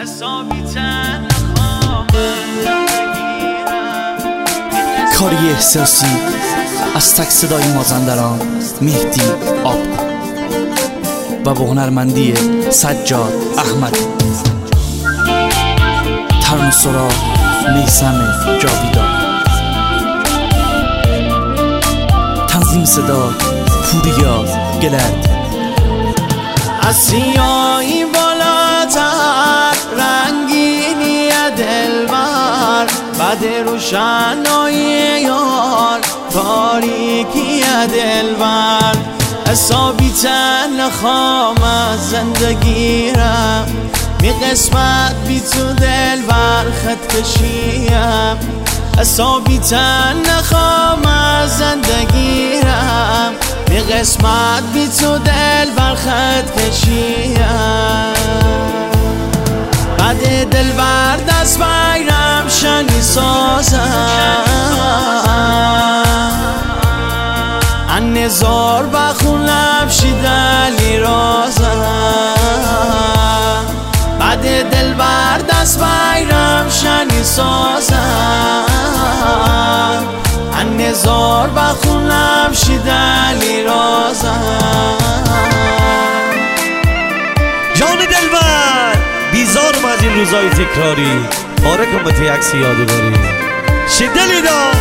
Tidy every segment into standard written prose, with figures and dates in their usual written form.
کاری احساسی از تک صدای مازندران مهدی آب و با هنرمندی سجاد احمد، ترانه سرا میثم جاویدان، تنظیم صدا پوریا گلد. از سیاهی بالاتر رنگینی دلبر، بعد روشنایی یار تاریکی دلبر. حسابی نخوام از زندگی رم، می قسمت بی تو دلبر خط کشیم. حسابی نخوام از زندگی رم، می قسمت بی تو دلبر خط کشیم. بعد دلبر دست بیرم شنی سازم، ان نزار بخونم شیدلی رازم. بعد دلبر دست بیرم شنی سازم، ان نزار بخونم شیدلی رازم. جان دلبر بیزارم از این روزای تکراری، آره کن به تو عکس یادگاری. شیدلی دا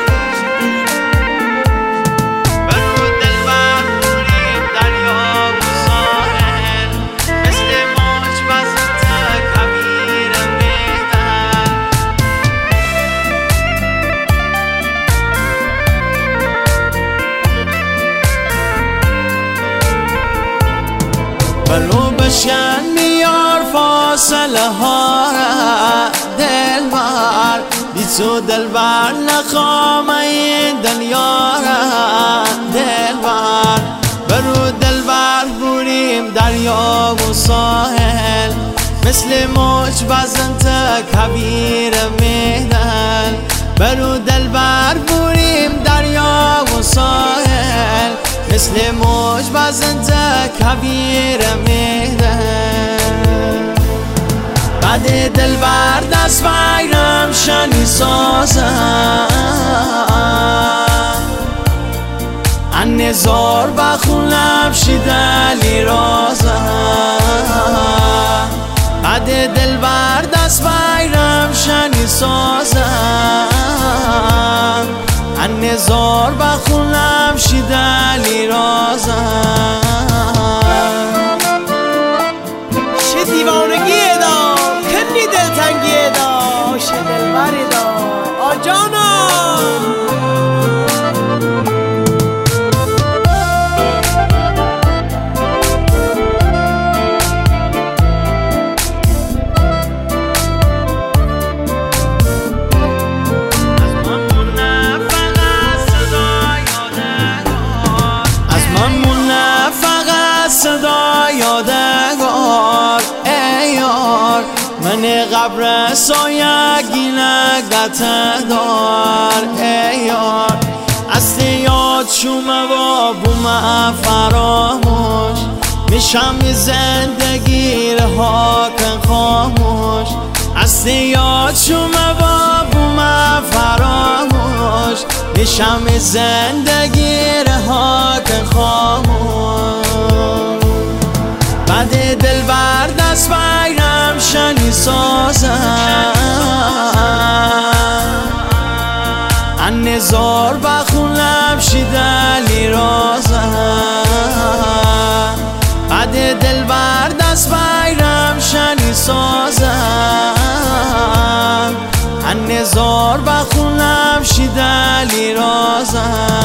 برو بشکن میار فاصله ها را دلبر، بی تو دلبر نخوام این دنیا را دلبر. برو دلبر بریم دریا و ساحل، مثل موج بزن تا کویر میدن. برو دلبر بریم دریا و ساحل، مثل موج بزن تا کویر میدن. بعد دلبر دست بیرم شنی سازم، ان نزار بخونم شیدلی رازم. بعد دلبر دست بیرم شنی سازم، ان نزار بخونم شیدلی رازم. چه دیوانگیه دا، کنی دلتنگیه دا، چه دلبری دا آجانم. صدا یادگار ای یار، من قبر سایگی نگت دار ای یار. از یاد شومه و بومه فراموش، میشم زندگی رها کن خاموش. از یاد شومه و بومه فراموش، میشم زندگی رها کن خاموش. بعد دلبر دست بیرم شنی سازم، ان نزار بخونم شیدلی رازم. بعد دلبر دست بیرم شنی سازم، ان نزار بخونم شیدلی رازم.